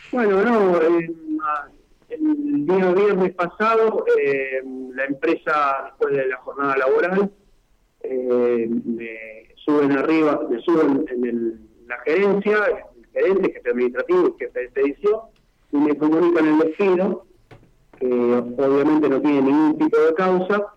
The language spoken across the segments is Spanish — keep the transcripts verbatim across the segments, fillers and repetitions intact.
Bueno, no, eh, el día viernes pasado eh, la empresa, después de la jornada laboral, eh, me suben arriba, me suben en el, la gerencia, el gerente, jefe administrativo y jefe de expedición, y me comunican el despido, que obviamente no tiene ningún tipo de causa,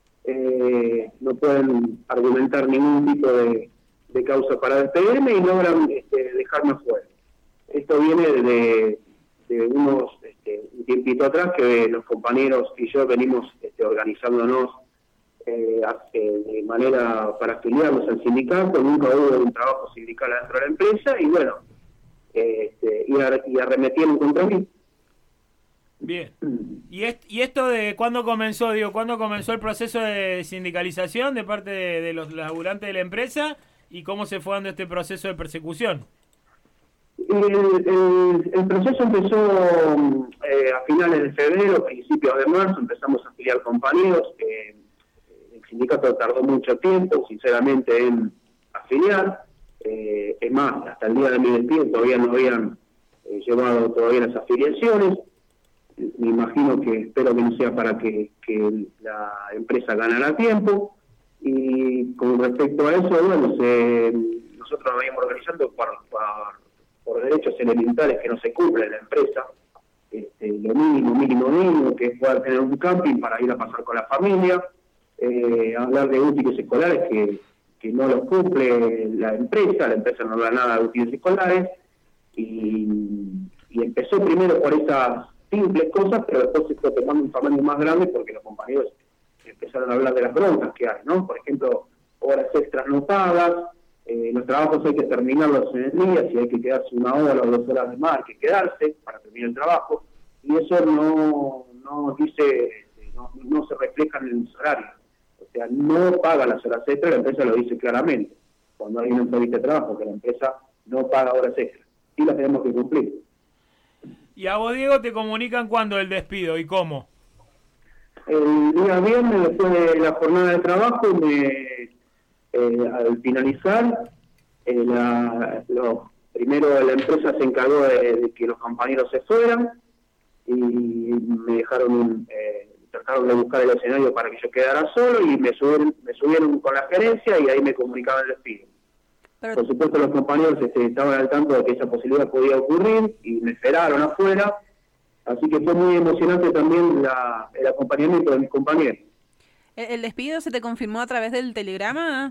eh, no pueden argumentar ningún tipo de, de causa para despedirme y logran este, dejarme afuera. Esto viene de, de unos este, un tiempito atrás que los compañeros y yo venimos este, organizándonos eh, de manera para afiliarnos al sindicato. Nunca hubo un trabajo sindical dentro de la empresa y bueno, este, y, ar y arremetieron contra mí. Bien. ¿Y, est ¿Y esto de cuándo comenzó, digo, cuándo comenzó el proceso de sindicalización de parte de, de los laburantes de la empresa y cómo se fue dando este proceso de persecución? El, el, el proceso empezó eh, a finales de febrero, principios de marzo, empezamos a afiliar compañeros. Eh, el sindicato tardó mucho tiempo, sinceramente, en afiliar. Eh, es más, hasta el día de mi despido todavía no habían eh, llevado todavía las afiliaciones. Me imagino que, espero que no sea para que, que la empresa ganara tiempo. Y con respecto a eso, bueno, se, nosotros nos íbamos organizando por, por, por derechos elementales que no se cumplen en la empresa. Este, lo mínimo, mínimo, mínimo, que es poder tener un camping para ir a pasar con la familia. Eh, hablar de útiles escolares que, que no los cumple la empresa, la empresa no da nada de útiles escolares. Y, y empezó primero por esas simples cosas, pero después se fue tomando un tamaño más grande porque los compañeros empezaron a hablar de las broncas que hay, ¿no? Por ejemplo, horas extras no pagas, eh, los trabajos hay que terminarlos en el día, si hay que quedarse una hora o dos horas de más, hay que quedarse para terminar el trabajo, y eso no, no dice, no, no se refleja en el salario. O sea, no paga las horas extras, la empresa lo dice claramente, cuando hay una entrevista de trabajo, que la empresa no paga horas extras, y las tenemos que cumplir. ¿Y a vos, Diego, te comunican cuándo el despido y cómo? El día viernes, después de la jornada de trabajo, me, eh, al finalizar, eh, la, los, primero la empresa se encargó de, de que los compañeros se fueran y me dejaron, eh, trataron de buscar el escenario para que yo quedara solo y me subieron, me subieron con la gerencia y ahí me comunicaban el despido. Pero... Por supuesto los compañeros este, estaban al tanto de que esa posibilidad podía ocurrir y me esperaron afuera. Así que fue muy emocionante también la, el acompañamiento de mis compañeros. ¿El, ¿El despido se te confirmó a través del telegrama?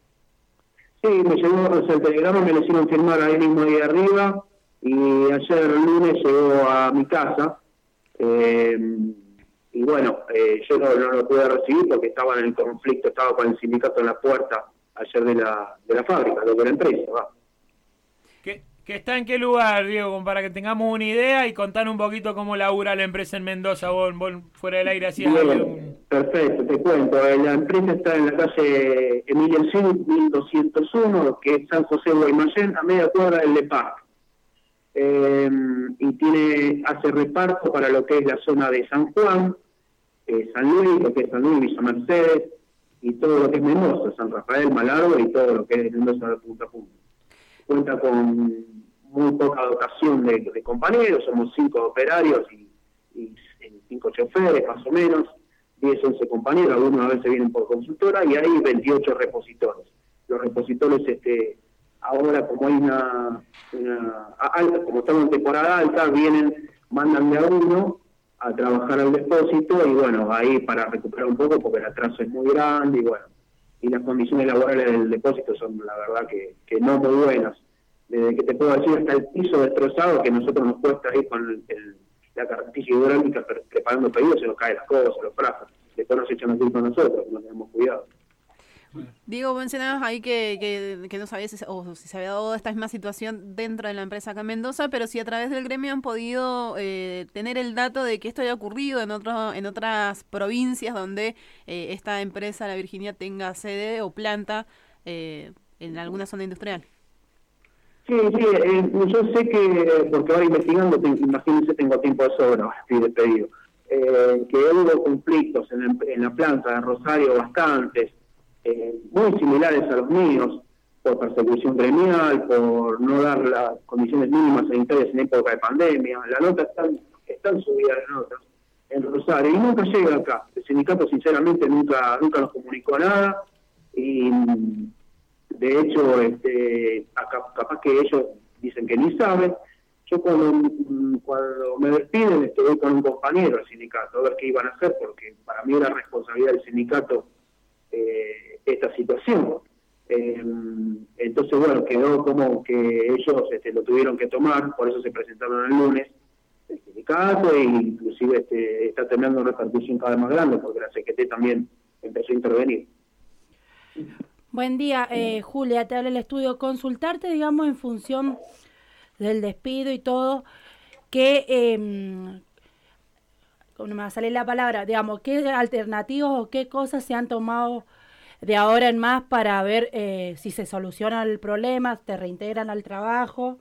Sí, me llegó, o sea, el telegrama me lo hicieron firmar ahí mismo ahí arriba y ayer el lunes llegó a mi casa eh, y bueno, eh, yo no, no lo pude recibir porque estaba en el conflicto, estaba con el sindicato en la puerta ayer de la, de la fábrica, de la empresa, va. ¿Qué? ¿Que está en qué lugar, Diego? Para que tengamos una idea y contar un poquito cómo labura la empresa en Mendoza. Vos, vos fuera del aire hacías un... Perfecto, te cuento. La empresa está en la calle Emilia Encini, mil doscientos uno, que es San José Guaymallén, a media cuadra del Lepac. Eh, y tiene hace reparto para lo que es la zona de San Juan, eh, San Luis, lo que es San Luis, Villa Mercedes, y todo lo que es Mendoza, San Rafael, Malargüe y todo lo que es Mendoza de punta a punta. Cuenta con muy poca dotación de, de compañeros, somos cinco operarios y, y cinco choferes más o menos, diez, once compañeros, algunos a veces vienen por consultora y hay veintiocho repositores. Los repositores, este, ahora como hay una, una alta, como estamos en temporada alta, vienen, mandan de a uno a trabajar al depósito y bueno, ahí para recuperar un poco porque el atraso es muy grande y bueno, y las condiciones laborales del depósito son la verdad que, que no muy buenas. Desde que te puedo decir hasta el piso destrozado que a nosotros nos cuesta ir con el, el, la carretilla hidráulica pre preparando pedidos, se nos caen las cosas, los brazos, después nos echan así con nosotros, no tenemos cuidado. Diego, mencionabas ahí que, que, que no sabías si, o si se había dado esta misma situación dentro de la empresa acá en Mendoza, pero si a través del gremio han podido eh, tener el dato de que esto haya ocurrido en otro, en otras provincias donde eh, esta empresa, la Virginia, tenga sede o planta eh, en alguna zona industrial. Sí, sí, eh, yo sé que, porque ahora investigando, te, imagínense, tengo tiempo de sobra, estoy despedido, eh, que hubo conflictos en, en la planta de Rosario, bastantes, eh, muy similares a los míos, por persecución gremial, por no dar las condiciones mínimas sanitarias en época de pandemia. La nota está, está en subida la nota en Rosario y nunca llega acá. El sindicato sinceramente nunca nunca nos comunicó nada y de hecho este capaz que ellos dicen que ni saben. Yo cuando, cuando me despiden estoy con un compañero del sindicato a ver qué iban a hacer, porque para mí era responsabilidad del sindicato eh, esta situación. Eh, entonces, bueno, quedó como que ellos este, lo tuvieron que tomar, por eso se presentaron el lunes el sindicato e inclusive este, está teniendo una repercusión cada vez más grande porque la C G T también empezó a intervenir. Buen día, eh, Julia, te habla el estudio. Consultarte, digamos, en función del despido y todo, que, eh, no me va a salir la palabra, digamos, qué alternativas o qué cosas se han tomado de ahora en más para ver eh, si se soluciona el problema, te reintegran al trabajo.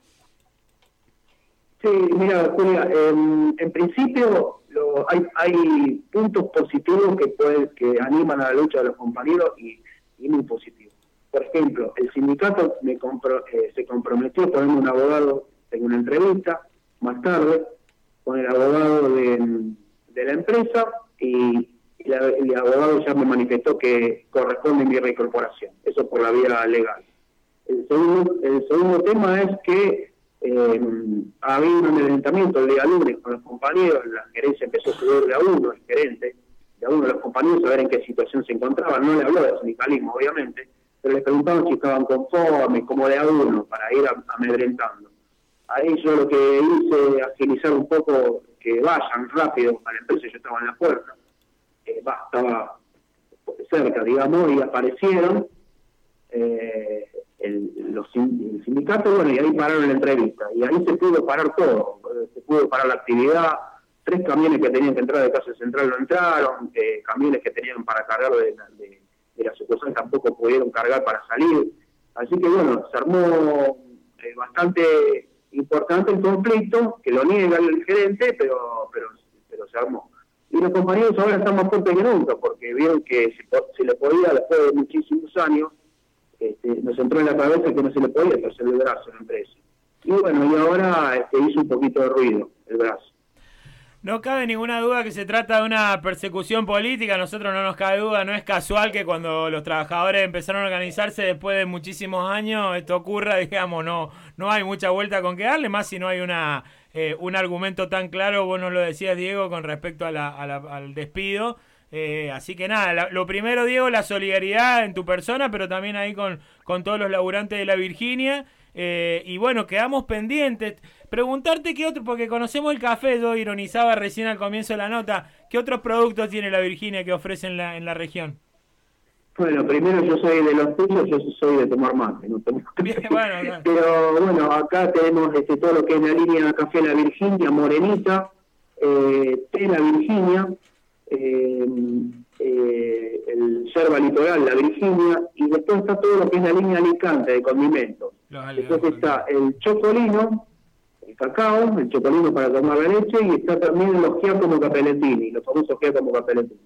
Sí, mira, Julia, eh, en principio lo, hay, hay puntos positivos que pueden, que animan a la lucha de los compañeros y, y muy positivos. Por ejemplo, el sindicato me compro, eh, se comprometió a ponerme un abogado en una entrevista más tarde con el abogado de, de la empresa y, y la, el abogado ya me manifestó que corresponde mi reincorporación. Eso por la vía legal. El segundo, el segundo tema es que eh, ha habido un amedrentamiento el día lunes con los compañeros, la gerencia empezó a subir de a uno, el gerente, de a uno de los compañeros a ver en qué situación se encontraban. No le habló de sindicalismo, obviamente, pero les preguntaban si estaban conformes, como de a uno, para ir amedrentando. Ahí yo lo que hice, agilizar un poco, que vayan rápido a la empresa, yo estaba en la puerta, eh, bah, estaba cerca, digamos, y aparecieron eh, el, los el sindicato, bueno, y ahí pararon la entrevista, y ahí se pudo parar todo, se pudo parar la actividad, tres camiones que tenían que entrar de Casa Central no entraron, eh, camiones que tenían para cargar de, de de la sucursal tampoco pudieron cargar para salir. Así que bueno, se armó eh, bastante importante el conflicto, que lo niega el gerente, pero pero pero se armó. Y los compañeros ahora están más fuertes que nunca, porque vieron que se, se le podía, después de muchísimos años, este, nos entró en la cabeza que no se le podía hacer el brazo a la empresa. Y bueno, y ahora este, hizo un poquito de ruido el brazo. No cabe ninguna duda que se trata de una persecución política, a nosotros no nos cabe duda, no es casual que cuando los trabajadores empezaron a organizarse después de muchísimos años esto ocurra, digamos, no no hay mucha vuelta con que darle, más si no hay una eh, un argumento tan claro, vos nos lo decías, Diego, con respecto a la, a la, al despido. Eh, así que nada, la, lo primero, Diego, la solidaridad en tu persona, pero también ahí con, con todos los laburantes de la Virginia. Eh, y bueno, quedamos pendientes. Preguntarte qué otro, porque conocemos el café, yo ironizaba recién al comienzo de la nota, ¿qué otros productos tiene la Virginia que ofrece en la, en la región? Bueno, primero yo soy de los tuyos, yo soy de tomar mate, no tomo Bien, bueno, claro. Pero bueno, acá tenemos este, todo lo que es la línea de café La Virginia, Morenita, eh, té La Virginia, eh, eh, el yerba litoral La Virginia, y después está todo lo que es la línea Alicante de condimentos. Vale, después vale. Está el chocolino, el cacao, el chocolino para tomar la leche, y está también los Giacomo Capellettini, los famosos Giacomo Capellettini.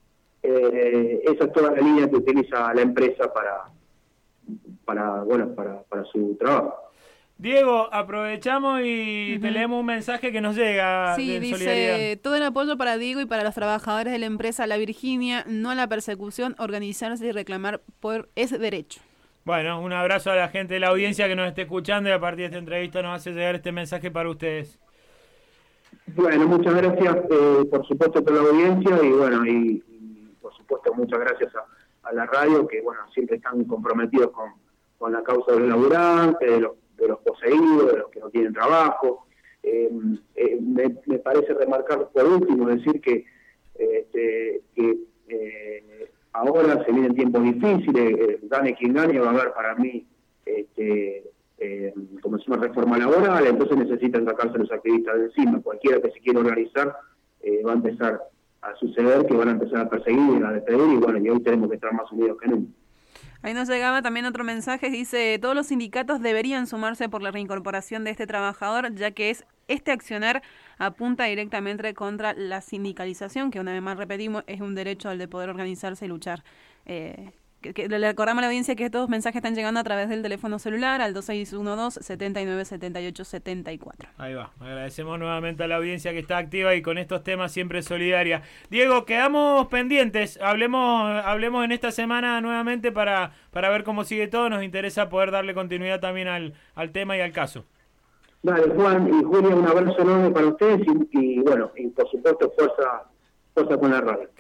Eh, esa es toda la línea que utiliza la empresa para para bueno para, para su trabajo. Diego, aprovechamos y uh-huh. te leemos un mensaje que nos llega. Sí, de dice, solidaridad. Todo el apoyo para Diego y para los trabajadores de la empresa La Virginia, no a la persecución, organizarse y reclamar por ese derecho. Bueno, un abrazo a la gente de la audiencia que nos esté escuchando y a partir de esta entrevista nos hace llegar este mensaje para ustedes. Bueno, muchas gracias eh, por supuesto por la audiencia y bueno, y, y por supuesto muchas gracias a, a la radio que bueno siempre están comprometidos con, con la causa de los laburantes, de los, de los poseídos, de los que no tienen trabajo. Eh, eh, me, me parece remarcar por último decir que, eh, que eh, ahora se vienen tiempos difíciles, eh, gane quien gane, va a haber para mí este, eh, como se llama reforma laboral, entonces necesitan sacarse los activistas de encima. Cualquiera que se quiera organizar eh, va a empezar a suceder que van a empezar a perseguir, a despedir y bueno, y hoy tenemos que estar más unidos que nunca. Ahí nos llegaba también otro mensaje, dice, todos los sindicatos deberían sumarse por la reincorporación de este trabajador, ya que es este accionar apunta directamente contra la sindicalización, que una vez más repetimos, es un derecho al de poder organizarse y luchar, eh, que, que le recordamos a la audiencia que estos mensajes están llegando a través del teléfono celular al dos seis uno dos, siete nueve siete ocho siete cuatro. Ahí va, agradecemos nuevamente a la audiencia que está activa y con estos temas siempre solidaria. Diego, quedamos pendientes, hablemos hablemos en esta semana nuevamente para, para ver cómo sigue todo, nos interesa poder darle continuidad también al, al tema y al caso. Dale, Juan y Julia, un abrazo enorme para ustedes y, y bueno, y por supuesto fuerza, fuerza con la radio.